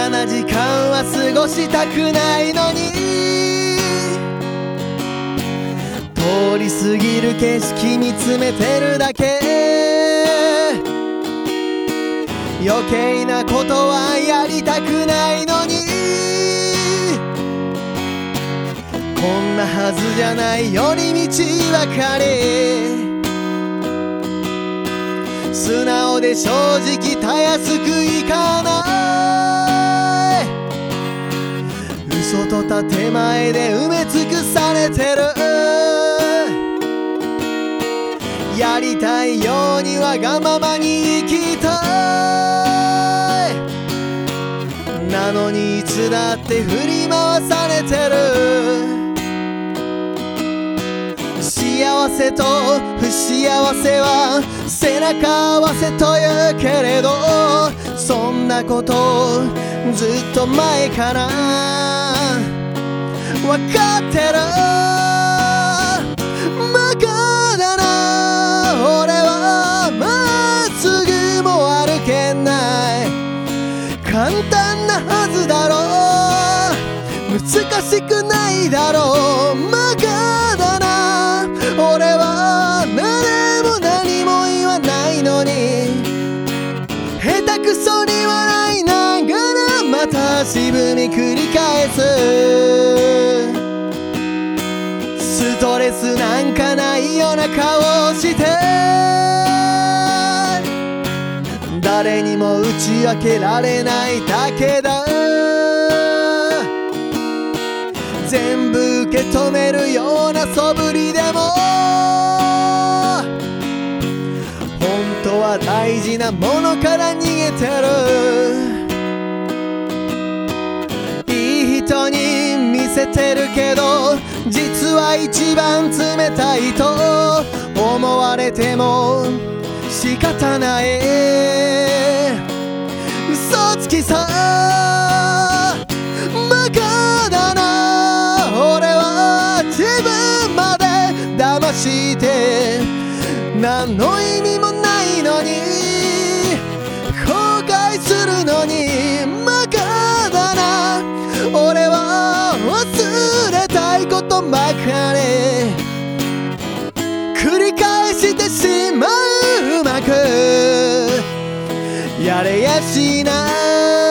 な時間は過ごしたくないのに、通り過ぎる景色見つめてるだけ。余計なことはやりたくないのに、こんなはずじゃない寄り道ばかり。素直で正直たやすくいかない。嘘と建前で埋め尽くされてる。やりたいようにわがままに生きたい。なのにいつだって振り回されてる。幸せと不幸せは背中合わせというけれど、そんなことずっと前からわかってる。バカだな俺は、まっすぐも歩けない。簡単なはずだろう、難しくないだろう。バカだな俺は、誰も何も言わないのに、下手くそに笑いながらまた足踏み繰り返す。ストレスなんかないような顔して誰にも打ち明けられないだけだ。全部受け止めるような素振りでも本当は大事なものから逃げてる。いい人に見せてるけど実は一番冷たいと思われても仕方ない。嘘つきさバカだな俺は、自分まで騙して何の意味もないのに後悔するのに。バカだな俺は、忘れたいことばかり繰り返してしまう。うまくやれやしない。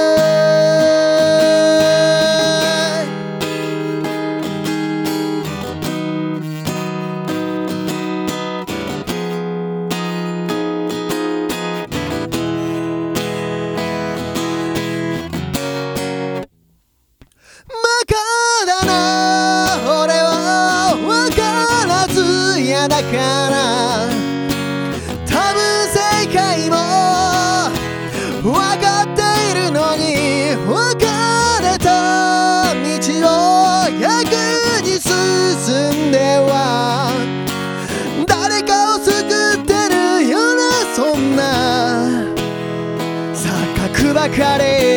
バカだな俺は、わからず嫌だから多分正解もわかっているのに、別れた道を逆に進んでは誰かを救ってるような、そんな錯覚ばかり。